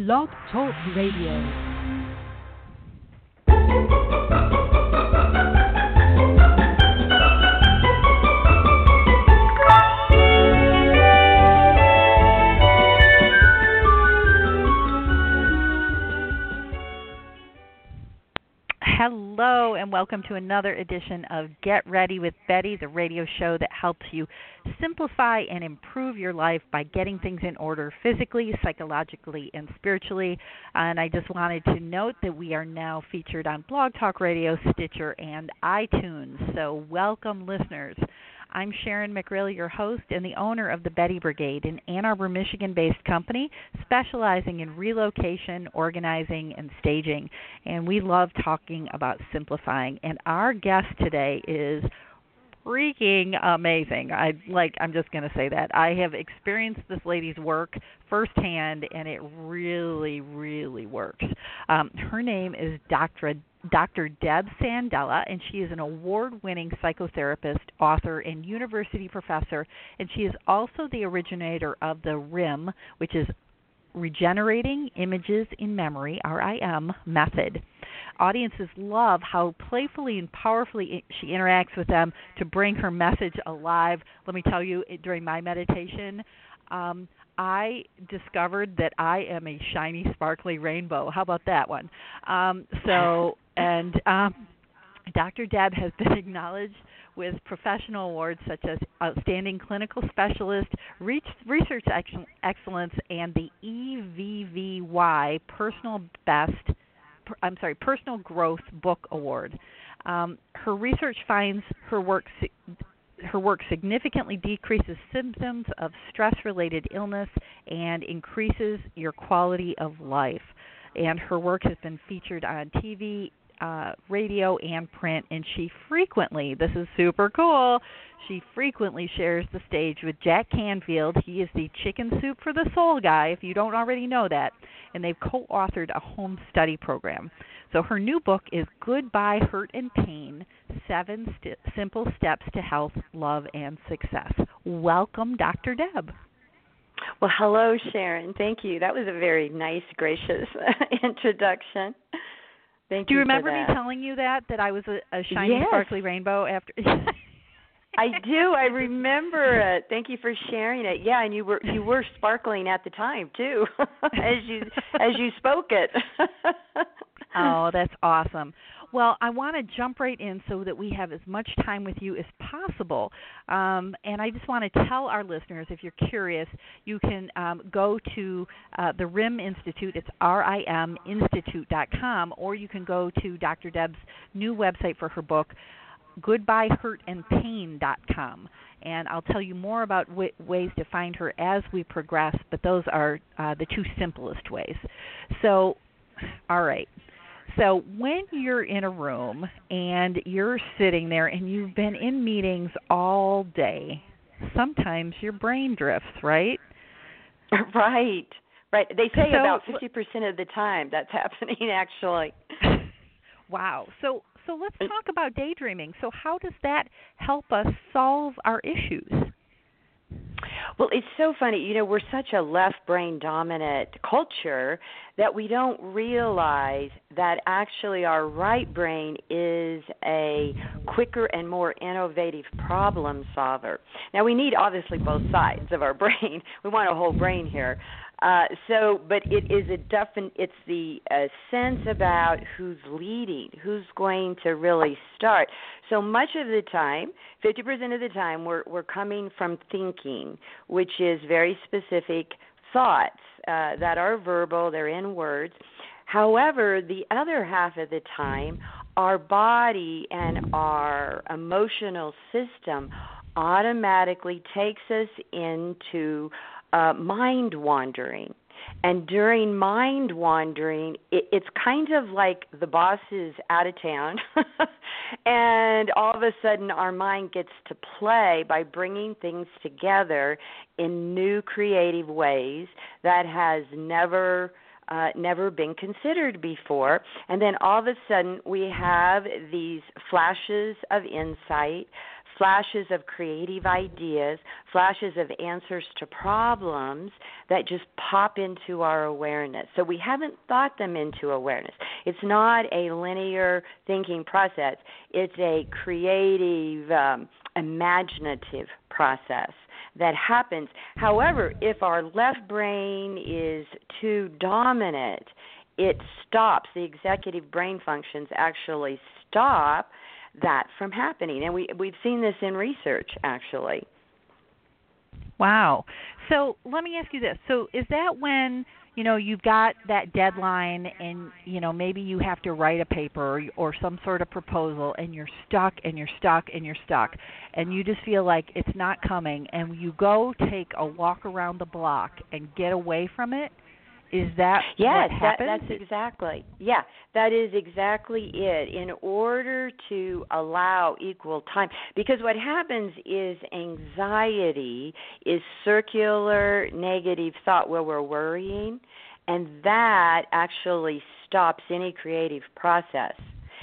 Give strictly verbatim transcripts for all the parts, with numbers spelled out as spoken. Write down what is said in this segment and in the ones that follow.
Blog Talk Radio. Hello and welcome to another edition of Get Ready with Betty, the radio show that helps you simplify and improve your life by getting things in order physically, psychologically, and spiritually. And I just wanted to note that we are now featured on Blog Talk Radio, Stitcher, and iTunes. So welcome, listeners. I'm Sharon McRill, your host and the owner of the Betty Brigade, an Ann Arbor, Michigan-based company specializing in relocation, organizing, and staging. And we love talking about simplifying. And our guest today is freaking amazing. I like I'm just going to say that. I have experienced this lady's work firsthand, and it really, really works. Um, her name is Doctor Doctor Deb Sandella, and she is an award-winning psychotherapist, author, and university professor, and she is also the originator of the R I M, which is Regenerating Images in Memory, R I M, method. Audiences love how playfully and powerfully she interacts with them to bring her message alive. Let me tell you, during my meditation, um, I discovered that I am a shiny, sparkly rainbow. How about that one? Um, so, and um, Doctor Deb has been acknowledged with professional awards such as Outstanding Clinical Specialist, Research Excellence, and the E V V Y Personal Best, I'm sorry, Personal Growth Book Award. Um, her research finds her work her work significantly decreases symptoms of stress-related illness and increases your quality of life. And her work has been featured on T V, Uh, radio, and print, and she frequently, this is super cool, she frequently shares the stage with Jack Canfield. He is the Chicken Soup for the Soul guy, if you don't already know that, and they've co-authored a home study program. So her new book is Goodbye Hurt and Pain, Seven St- Simple Steps to Health, Love, and Success. Welcome, Doctor Deb. Well, hello, Sharon. Thank you. That was a very nice, gracious introduction. Thank Do you you remember for me that. telling you that, that I was a, a shiny, yes. sparkly rainbow after? I do. I remember it. Thank you for sharing it. Yeah, and you were you were sparkling at the time too, as you as you spoke it. Oh, that's awesome. Well, I want to jump right in so that we have as much time with you as possible. Um, and I just want to tell our listeners, if you're curious, you can um, go to uh, the R I M Institute. It's R I M institute dot com, or you can go to Doctor Deb's new website for her book, goodbye hurt and pain dot com. And I'll tell you more about w- ways to find her as we progress, but those are uh, the two simplest ways. So, all right. So when you're in a room and you're sitting there and you've been in meetings all day, sometimes your brain drifts, right? Right, right. They say so, about fifty percent of the time that's happening, actually. Wow. So, so let's talk about daydreaming. So how does that help us solve our issues? Well, it's so funny. You know, we're such a left brain dominant culture that we don't realize that actually our right brain is a quicker and more innovative problem solver. Now, we need obviously both sides of our brain. We want a whole brain here. Uh, so, but it is a definite, it's the uh, sense about who's leading, who's going to really start. So much of the time, fifty percent of the time, we're, we're coming from thinking, which is very specific thoughts uh, that are verbal, they're in words. However, the other half of the time, our body and our emotional system automatically takes us into Uh, mind wandering. And during mind wandering, it, it's kind of like the boss is out of town, and all of a sudden our mind gets to play by bringing things together in new creative ways that has never uh, never been considered before. And then all of a sudden we have these flashes of insight, flashes of creative ideas, flashes of answers to problems that just pop into our awareness. So we haven't thought them into awareness. It's not a linear thinking process. It's a creative, um, imaginative process that happens. However, if our left brain is too dominant, it stops. The executive brain functions actually stop that from happening. And we, we've seen this in research, actually. Wow. So let me ask you this. So is that when, you know, you've got that deadline and, you know, maybe you have to write a paper or, or some sort of proposal and you're stuck and you're stuck and you're stuck and you just feel like it's not coming and you go take a walk around the block and get away from it? Is that yes, what happens? That, that's exactly. Yeah, that is exactly it. In order to allow equal time, because what happens is anxiety is circular negative thought where we're worrying, and that actually stops any creative process.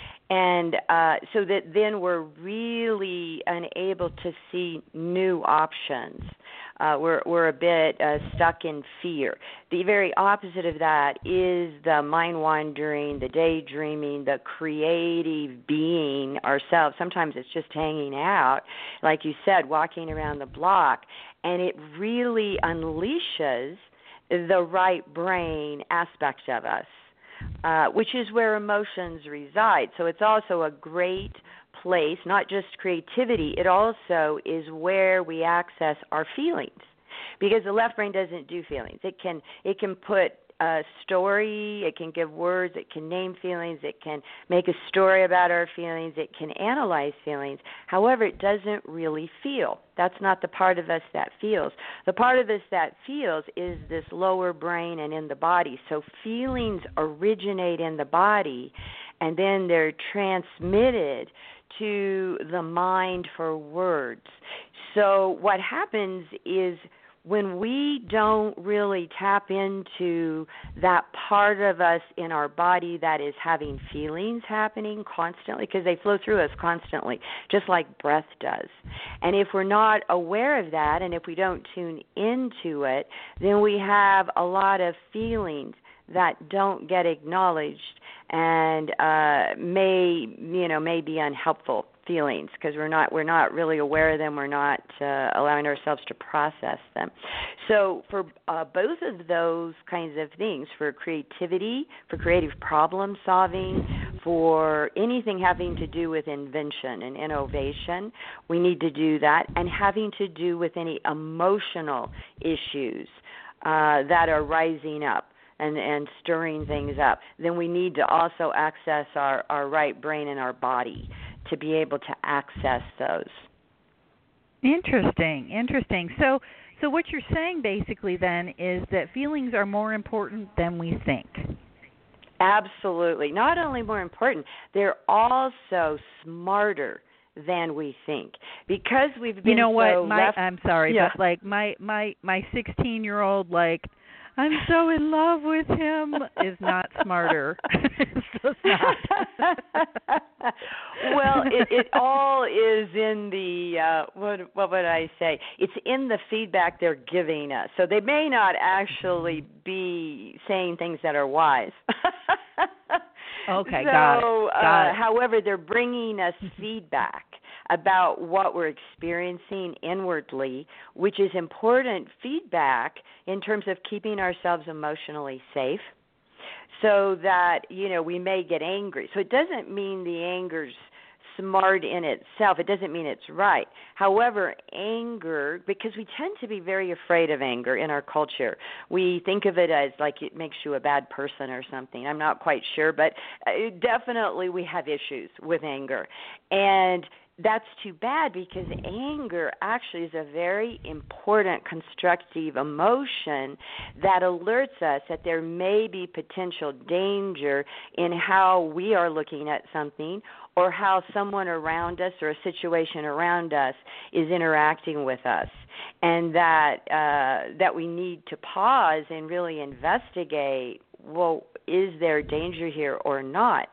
And uh, so that then we're really unable to see new options. Uh, we're we're a bit uh, stuck in fear. The very opposite of that is the mind wandering, the daydreaming, the creative being ourselves. Sometimes it's just hanging out, like you said, walking around the block, and it really unleashes the right brain aspect of us, uh, which is where emotions reside. So it's also a great place, not just creativity, it also is where we access our feelings, because the left brain doesn't do feelings. It can it can put a story, it can give words, it can name feelings, it can make a story about our feelings, it can analyze feelings. However, it doesn't really feel. That's not the part of us that feels. The part of us that feels is this lower brain and in the body. So feelings originate in the body, and then they're transmitted to the mind for words. So what happens is when we don't really tap into that part of us in our body that is having feelings happening constantly, because they flow through us constantly, just like breath does. And if we're not aware of that, and if we don't tune into it, then we have a lot of feelings that don't get acknowledged and uh, may, you know, may be unhelpful feelings because we're not we're not really aware of them. We're not uh, allowing ourselves to process them. So for uh, both of those kinds of things, for creativity, for creative problem solving, for anything having to do with invention and innovation, we need to do that, and having to do with any emotional issues uh, that are rising up and, and stirring things up, then we need to also access our, our right brain and our body to be able to access those. Interesting, interesting. So, so what you're saying basically then is that feelings are more important than we think. Absolutely. Not only more important, they're also smarter than we think, because we've been you know what so my left... I'm sorry yeah. but like my my my sixteen year old, like, I'm so in love with him, is not smarter. It's just not. Well, it, it all is in the, uh, what, what would I say? It's in the feedback they're giving us. So they may not actually be saying things that are wise. Okay, so, got it. Got uh, it. However, they're bringing us feedback about what we're experiencing inwardly, which is important feedback in terms of keeping ourselves emotionally safe, so that, you know, we may get angry. So it doesn't mean the anger's smart in itself. It doesn't mean it's right. However, anger, because we tend to be very afraid of anger in our culture. We think of it as like it makes you a bad person or something. I'm not quite sure, but definitely we have issues with anger. And that's too bad, because anger actually is a very important constructive emotion that alerts us that there may be potential danger in how we are looking at something, or how someone around us or a situation around us is interacting with us, and that uh, that we need to pause and really investigate, well, is there danger here or not?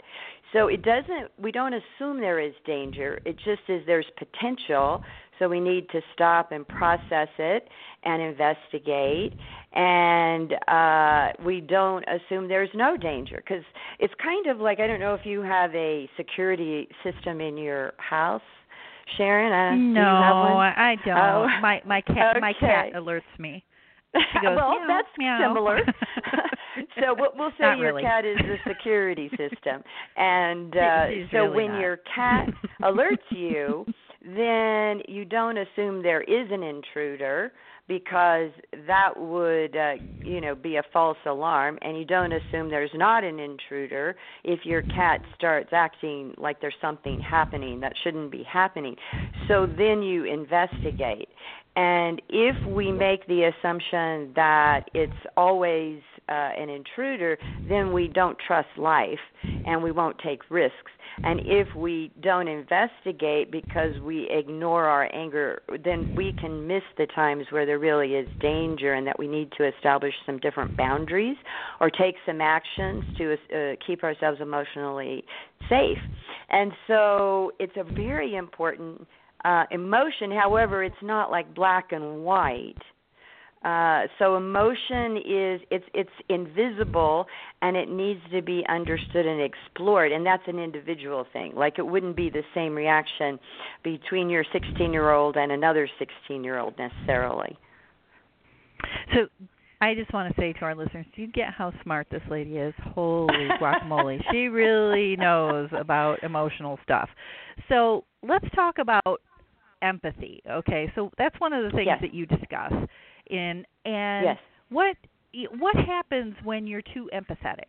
So it doesn't, we don't assume there is danger. It just is there's potential. So we need to stop and process it and investigate. And uh, we don't assume there's no danger, because it's kind of like, I don't know if you have a security system in your house, Sharon. Uh, no, do you have one? I don't. Oh. My my cat Okay. my cat alerts me. She goes, well, meow, that's meow. similar. So we'll, we'll say Not your really. cat is the security system, and She- uh, she's so really when not. your cat alerts you, then you don't assume there is an intruder, because that would, uh, you know, be a false alarm, and you don't assume there's not an intruder if your cat starts acting like there's something happening that shouldn't be happening. So then you investigate. And if we make the assumption that it's always uh, an intruder, then we don't trust life and we won't take risks. And if we don't investigate because we ignore our anger, then we can miss the times where there really is danger and that we need to establish some different boundaries or take some actions to uh, keep ourselves emotionally safe. And so it's a very important Uh, emotion. However, it's not like black and white. Uh, so emotion is it's it's invisible, and it needs to be understood and explored, and that's an individual thing. Like, it wouldn't be the same reaction between your sixteen-year-old and another sixteen-year-old necessarily. So I just want to say to our listeners, do you get how smart this lady is? Holy guacamole. She really knows about emotional stuff. So let's talk about empathy. Okay, so that's one of the things Yes. that you discuss. In and Yes. what what happens when you're too empathetic?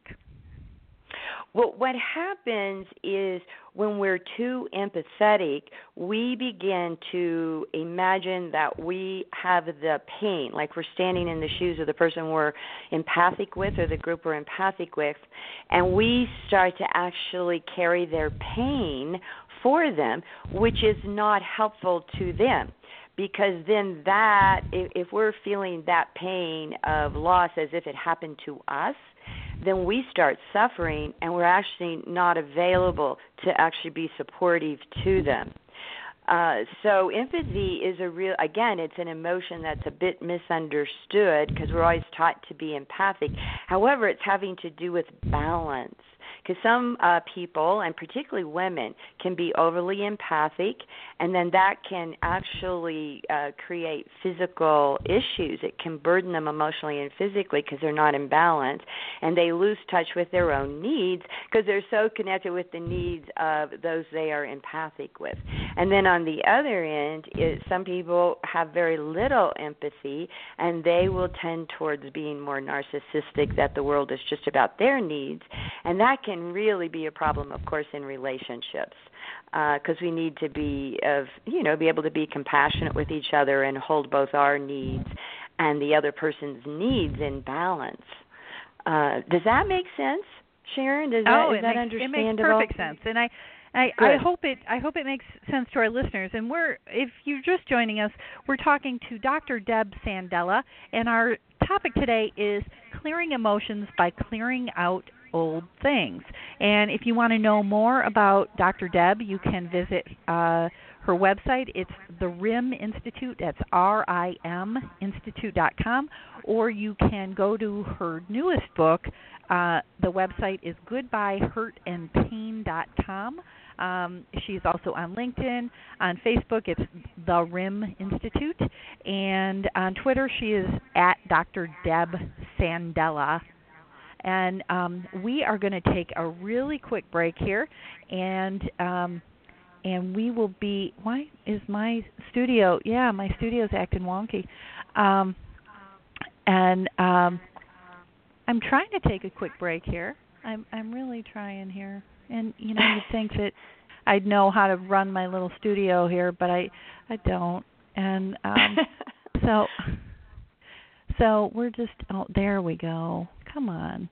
Well, what happens is when we're too empathetic, we begin to imagine that we have the pain, like we're standing in the shoes of the person we're empathic with or the group we're empathic with, and we start to actually carry their pain for them, which is not helpful to them. Because then that, if, if we're feeling that pain of loss as if it happened to us, then we start suffering, and we're actually not available to actually be supportive to them. Uh, so empathy is a real, again, it's an emotion that's a bit misunderstood because we're always taught to be empathic. However, it's having to do with balance. Because some uh, people, and particularly women, can be overly empathic, and then that can actually uh, create physical issues. It can burden them emotionally and physically because they're not in balance, and they lose touch with their own needs because they're so connected with the needs of those they are empathic with. And then on the other end, it, some people have very little empathy, and they will tend towards being more narcissistic, that the world is just about their needs, and that can really be a problem, of course, in relationships, because uh, we need to be of you know be able to be compassionate with each other and hold both our needs and the other person's needs in balance. Uh, does that make sense, Sharon? Does that, oh, is it that makes, understandable? It makes perfect sense, and I. I, I hope it. I hope it makes sense to our listeners. And we're, if you're just joining us, we're talking to Doctor Deb Sandella, and our topic today is clearing emotions by clearing out old things. And if you want to know more about Doctor Deb, you can visit uh, her website. It's the R I M Institute. That's R I M Institute dot com. Or you can go to her newest book. Uh, the website is goodbye hurt and pain dot com. Um, she's also on LinkedIn. On Facebook, it's the R I M Institute. And on Twitter, she is at Doctor Deb Sandella. And um, we are going to take a really quick break here, and um, and we will be. Why is my studio? Yeah, my studio's acting wonky. Um, and um, I'm trying to take a quick break here. I'm I'm really trying here. And you know, you'd think that I'd know how to run my little studio here, but I I don't. And um, so so we're just. Oh, there we go. Come on.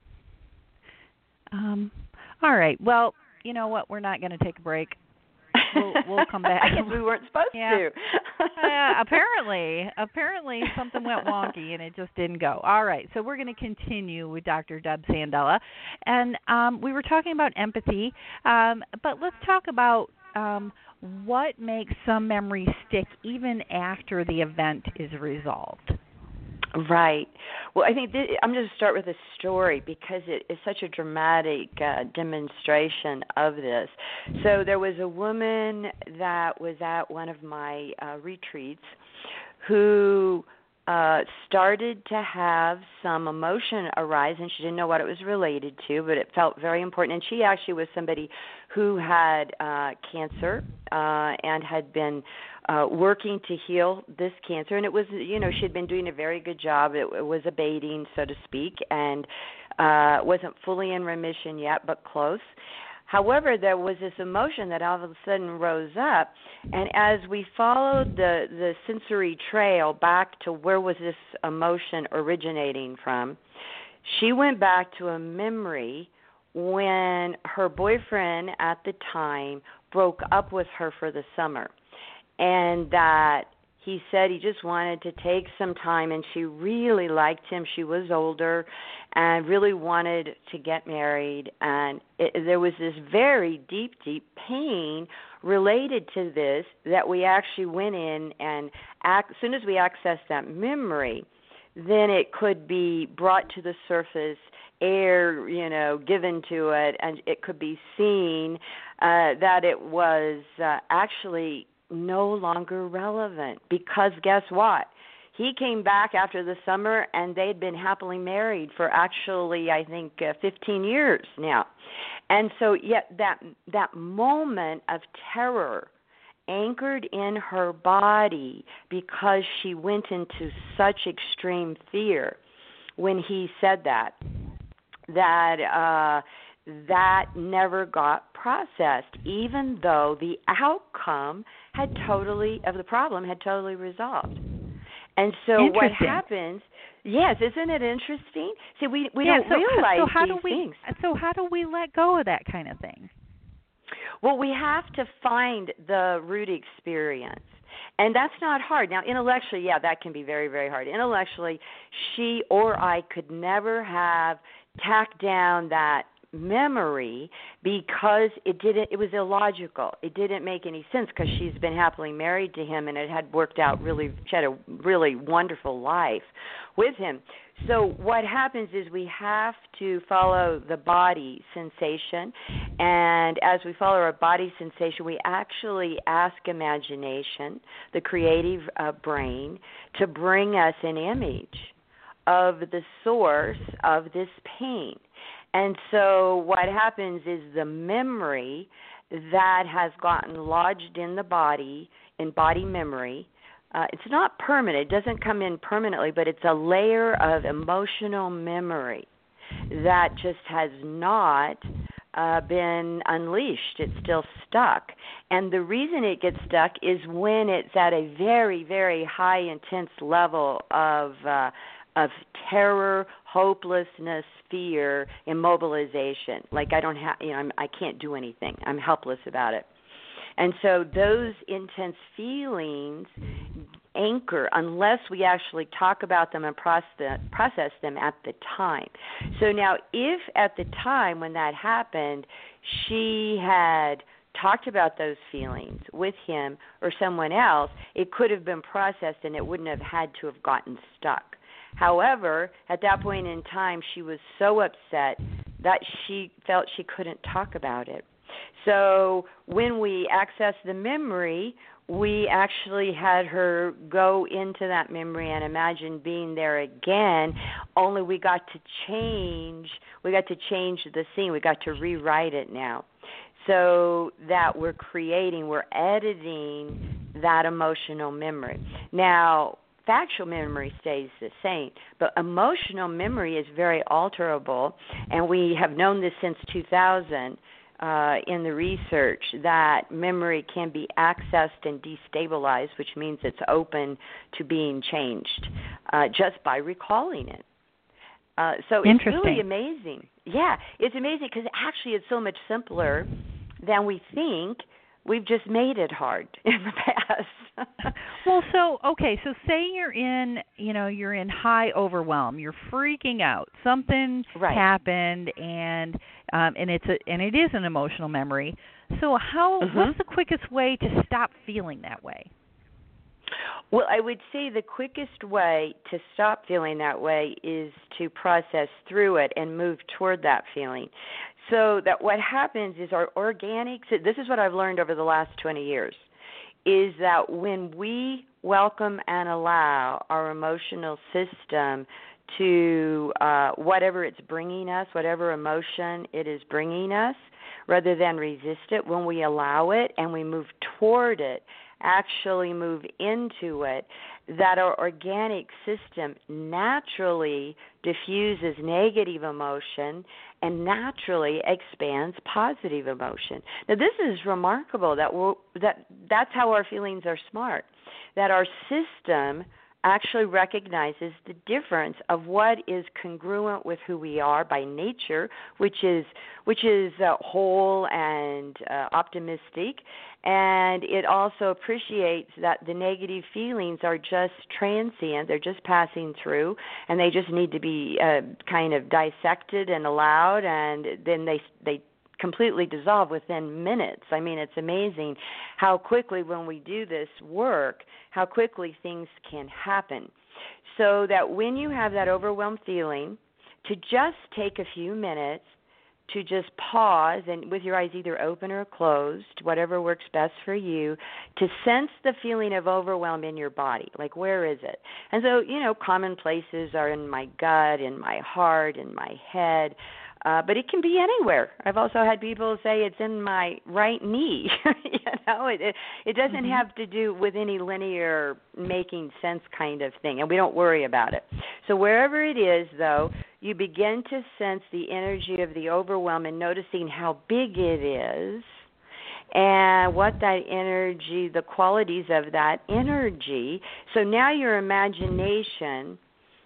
Um, all right. Well, you know what? We're not going to take a break. We'll, we'll come back. I guess we weren't supposed yeah. to. uh, apparently, apparently something went wonky and it just didn't go. All right, so we're going to continue with Doctor Deb Sandella, and um, we were talking about empathy, um, but let's talk about um, what makes some memories stick even after the event is resolved. Right. Well, I think th- I'm going to start with a story because it is such a dramatic uh, demonstration of this. So there was a woman that was at one of my uh, retreats who uh, started to have some emotion arise, and she didn't know what it was related to, but it felt very important. And she actually was somebody who had uh, cancer uh, and had been uh, working to heal this cancer. And it was, you know, she had been doing a very good job. It, it was abating, so to speak, and uh, wasn't fully in remission yet, but close. However, there was this emotion that all of a sudden rose up, and as we followed the, the sensory trail back to where was this emotion originating from, she went back to a memory when her boyfriend at the time broke up with her for the summer, and that he said he just wanted to take some time, and she really liked him. She was older and really wanted to get married, and it, there was this very deep, deep pain related to this that we actually went in and act, as soon as we accessed that memory, then it could be brought to the surface, air, you know, given to it, and it could be seen uh, that it was uh, actually no longer relevant, because guess what? He came back after the summer, and they had been happily married for actually, I think, uh, fifteen years now. And so yet that that moment of terror anchored in her body because she went into such extreme fear when he said that, that uh, that never got processed, even though the outcome had totally, of the problem had totally resolved. And so what happens, yes, isn't it interesting? See, we, we yeah, don't so, realize so how these do we, things. So how do we let go of that kind of thing? Well, we have to find the root experience. And that's not hard. Now, intellectually, yeah, that can be very, very hard. Intellectually, she or I could never have tacked down that memory because it didn't it was illogical. It didn't make any sense because she's been happily married to him, and it had worked out really, she had a really wonderful life with him. So what happens is we have to follow the body sensation, and as we follow our body sensation, we actually ask imagination, the creative uh, brain, to bring us an image of the source of this pain. And so what happens is the memory that has gotten lodged in the body, in body memory, uh, it's not permanent. It doesn't come in permanently, but it's a layer of emotional memory that just has not uh, been unleashed. It's still stuck. And the reason it gets stuck is when it's at a very, very high intense level of uh, of terror, hopelessness, fear, immobilization. Like I don't have, you know, I'm, I can't do anything. I'm helpless about it. And so those intense feelings anchor unless we actually talk about them and process, process them at the time. So now if at the time when that happened, she had talked about those feelings with him or someone else, it could have been processed and it wouldn't have had to have gotten stuck. However, at that point in time, she was so upset that she felt she couldn't talk about it. So when we accessed the memory, we actually had her go into that memory and imagine being there again, only we got to change, we got to change the scene. We got to rewrite it now. So that we're creating, we're editing that emotional memory. Now, factual memory stays the same, but emotional memory is very alterable, and we have known this since two thousand uh, in the research that memory can be accessed and destabilized, which means it's open to being changed uh, just by recalling it. Uh, so it's really amazing. Yeah, it's amazing because actually it's so much simpler than we think. We've just made it hard in the past. Well, so okay, so say you're in, you know, you're in high overwhelm. You're freaking out. Something right. happened, and um, and it's a and it is an emotional memory. So how? Mm-hmm. What's the quickest way to stop feeling that way? Well, I would say the quickest way to stop feeling that way is to process through it and move toward that feeling. So that what happens is our organics, this is what I've learned over the last twenty years, is that when we welcome and allow our emotional system to uh, whatever it's bringing us, whatever emotion it is bringing us, rather than resist it, when we allow it and we move toward it, actually move into it, that our organic system naturally diffuses negative emotion and naturally expands positive emotion. Now, this is remarkable that we're, that that's how our feelings are smart, that our system actually recognizes the difference of what is congruent with who we are by nature, which is which is uh, whole and uh, optimistic, and it also appreciates that the negative feelings are just transient, they're just passing through, and they just need to be uh, kind of dissected and allowed, and then they they completely dissolve within minutes. I mean, it's amazing how quickly when we do this work, how quickly things can happen. So that when you have that overwhelmed feeling, to just take a few minutes to just pause and with your eyes either open or closed, whatever works best for you, to sense the feeling of overwhelm in your body. Like, where is it? And so, you know, common places are in my gut, in my heart, in my head. Uh, but it can be anywhere. I've also had people say it's in my right knee. you know, it, it it doesn't mm-hmm. have to do with any linear making sense kind of thing, and we don't worry about it. So wherever it is, though, you begin to sense the energy of the overwhelm and noticing how big it is and what that energy, the qualities of that energy. So now your imagination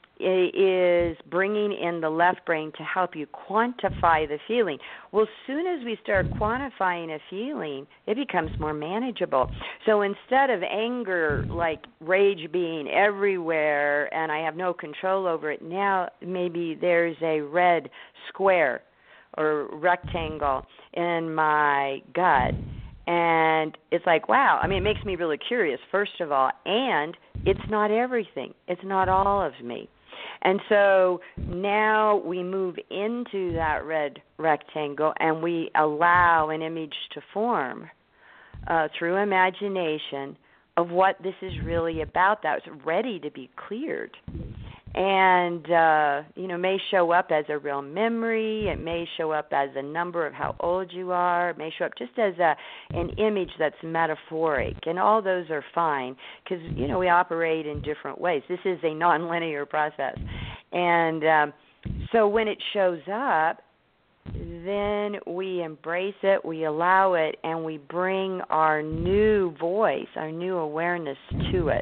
is bringing in the left brain to help you quantify the feeling. Well, as soon as we start quantifying a feeling, it becomes more manageable. So instead of anger, like rage being everywhere and I have no control over it, now maybe there's a red square or rectangle in my gut. And it's like, wow, I mean, it makes me really curious, first of all, and it's not everything. It's not all of me. And so now we move into that red rectangle and we allow an image to form uh, through imagination of what this is really about that's ready to be cleared. And, uh, you know, may show up as a real memory. It may show up as a number of how old you are. It may show up just as a an image that's metaphoric. And all those are fine because, you know, we operate in different ways. This is a nonlinear process. And um, so when it shows up, then we embrace it, we allow it, and we bring our new voice, our new awareness to it.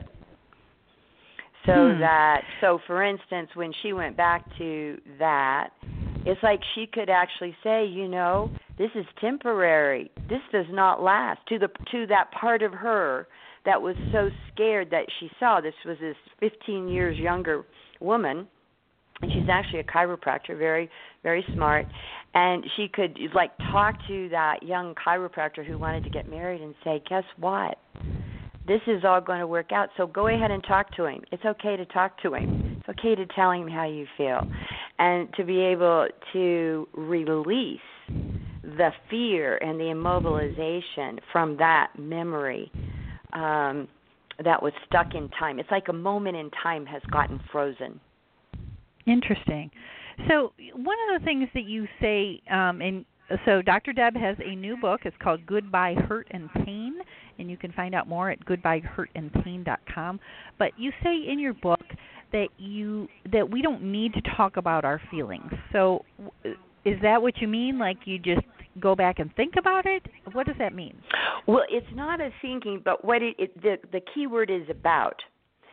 So hmm. that, so for instance, when she went back to that, it's like she could actually say, you know, this is temporary. This does not last. To the to that part of her that was so scared that she saw, this was this fifteen years younger woman, and she's actually a chiropractor, very, very smart, and she could like talk to that young chiropractor who wanted to get married and say, guess what? This is all going to work out, so go ahead and talk to him. It's okay to talk to him. It's okay to tell him how you feel. And to be able to release the fear and the immobilization from that memory um, that was stuck in time. It's like a moment in time has gotten frozen. Interesting. So one of the things that you say um, in So Doctor Deb has a new book. It's called Goodbye Hurt and Pain, and you can find out more at goodbye hurt and pain dot com. But you say in your book that you that we don't need to talk about our feelings. So is that what you mean? Like you just go back and think about it? What does that mean? Well, it's not a thinking, but what it, it the the key word is about.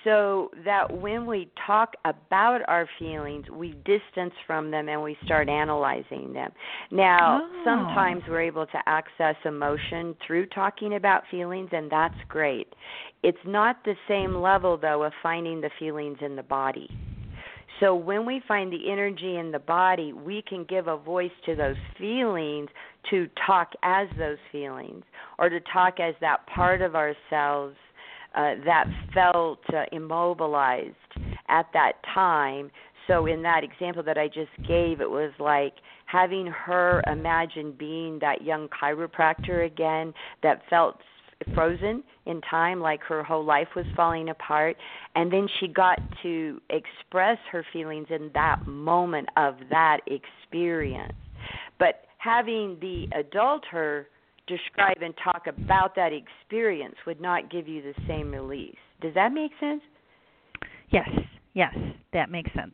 so that when we talk about our feelings, we distance from them and we start analyzing them. Now, oh. sometimes we're able to access emotion through talking about feelings, and that's great. It's not the same level, though, of finding the feelings in the body. So when we find the energy in the body, we can give a voice to those feelings to talk as those feelings, or to talk as that part of ourselves uh, that felt uh, immobilized at that time. So in that example that I just gave, it was like having her imagine being that young chiropractor again that felt frozen in time, like her whole life was falling apart, and then she got to express her feelings in that moment of that experience. But having the adult her describe and talk about that experience would not give you the same release. Does that make sense? Yes, yes, that makes sense.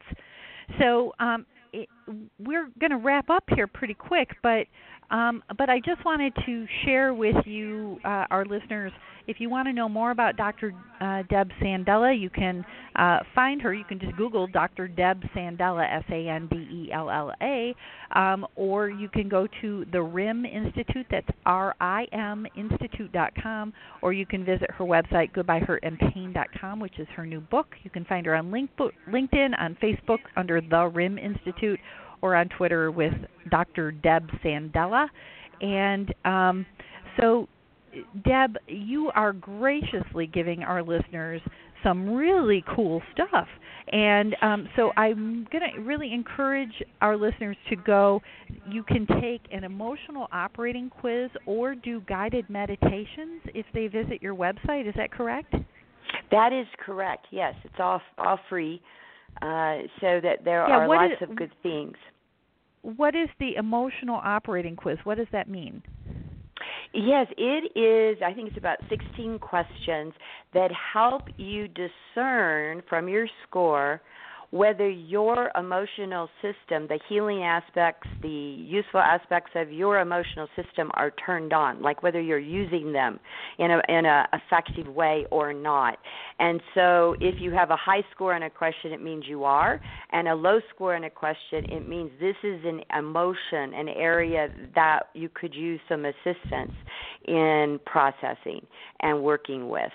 So um, it, we're going to wrap up here pretty quick, but um, but I just wanted to share with you, uh, our listeners, if you want to know more about Doctor Uh, Deb Sandella, you can uh, find her. You can just Google Doctor Deb Sandella, S A N D E L L A, um, or you can go to the R I M Institute, that's R I M Institute dot com, or you can visit her website, goodbye hurt and pain dot com, which is her new book. You can find her on LinkedIn, on Facebook under the R I M Institute, or on Twitter with Doctor Deb Sandella. And um, so, Deb, you are graciously giving our listeners some really cool stuff. And um, so I'm going to really encourage our listeners to go. You can take an emotional operating quiz or do guided meditations if they visit your website. Is that correct? That is correct, yes. It's all, all free, uh, so that there yeah, are lots is, of good things. What is the emotional operating quiz? What does that mean? Yes, it is. I think it's about sixteen questions that help you discern from your score whether your emotional system, the healing aspects, the useful aspects of your emotional system are turned on, like whether you're using them in a in a effective way or not. And so if you have a high score on a question, it means you are, and a low score on a question, it means this is an emotion, an area that you could use some assistance in processing and working with.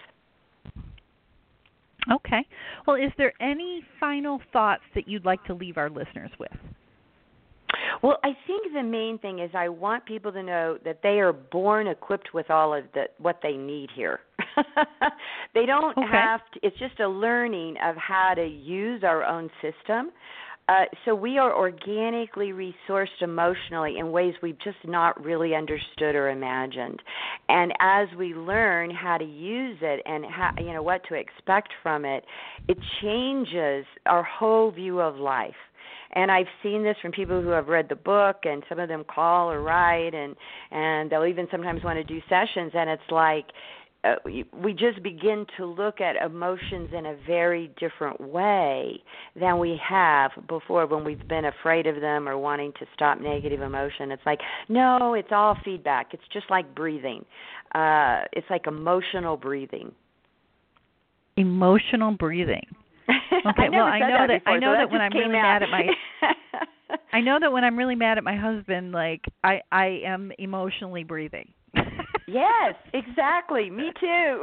Okay. Well, is there any final thoughts that you'd like to leave our listeners with? Well, I think the main thing is I want people to know that they are born equipped with all of the, what they need here. They don't okay. have to, it's just a learning of how to use our own system. Uh, so we are organically resourced emotionally in ways we've just not really understood or imagined. And as we learn how to use it and how, you know, what to expect from it, it changes our whole view of life. And I've seen this from people who have read the book, and some of them call or write, and, and they'll even sometimes want to do sessions, and it's like, Uh, we just begin to look at emotions in a very different way than we have before when we've been afraid of them or wanting to stop negative emotion. It's like, no, it's all feedback. It's just like breathing. Uh, it's like emotional breathing. Emotional breathing. Okay, I well, I know that, that before, I know so that, that when I'm really out. mad at my I know that when I'm really mad at my husband, like I I am emotionally breathing. Yes, exactly. Me too.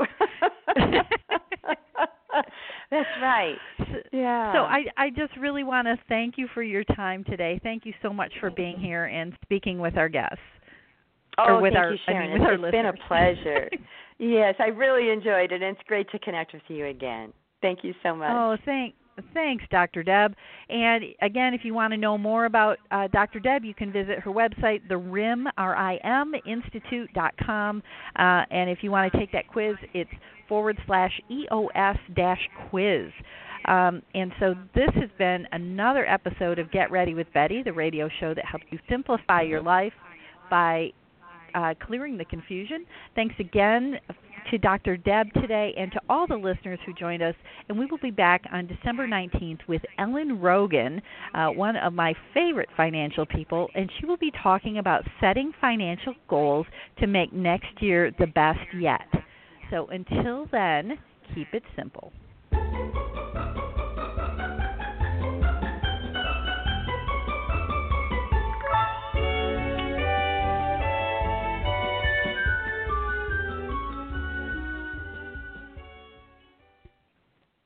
That's right. Yeah. So I, I just really want to thank you for your time today. Thank you so much for being here and speaking with our guests. Oh, or with thank our, you, Sharon. I mean, with it's our been listeners. a pleasure. Yes, I really enjoyed it, and it's great to connect with you again. Thank you so much. Oh, thank, thanks, Doctor Deb. And again, if you want to know more about uh, Doctor Deb, you can visit her website, the R I M, R I M Institute dot com. Uh, and if you want to take that quiz, it's forward slash E O S dash quiz. Um, and so this has been another episode of Get Ready with Betty, the radio show that helps you simplify your life by uh, clearing the confusion. Thanks again to Doctor Deb today and to all the listeners who joined us. And we will be back on December nineteenth with Ellen Rogan, uh, one of my favorite financial people, and she will be talking about setting financial goals to make next year the best yet. So until then, keep it simple. you.